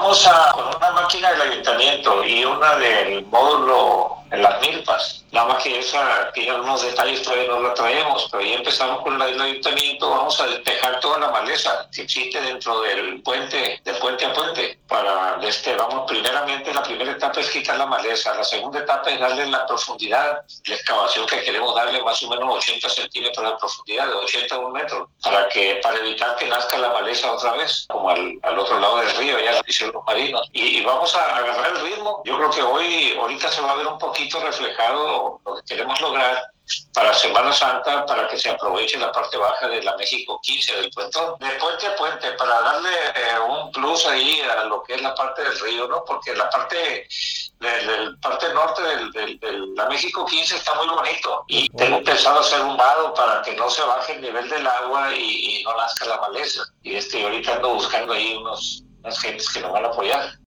Vamos con una máquina del ayuntamiento y una del módulo en las milpas. Nada más que esa tiene algunos detalles, todavía no la traemos, pero ya empezamos con la del ayuntamiento. Vamos a despejar toda la maleza que existe dentro del puente, de puente a puente. Vamos, primeramente, la primera etapa es quitar la maleza. La segunda etapa es darle la profundidad, la excavación que queremos darle más o menos 80 centímetros de profundidad, de 80 a 1 metro, para evitar que nazca la maleza otra vez, como al otro lado del río, ya lo hicieron los marinos. Y vamos a agarrar el ritmo. Yo creo que ahorita se va a ver un poquito reflejado lo que queremos lograr para Semana Santa, para que se aproveche la parte baja de la México 15 del puentón, de puente a puente, para darle un plus ahí a lo que es la parte del río, ¿no? Porque la parte norte de la México 15 está muy bonito y tengo pensado hacer un vado para que no se baje el nivel del agua y no nazca la maleza. Y ahorita ando buscando ahí unas gentes que nos van a apoyar.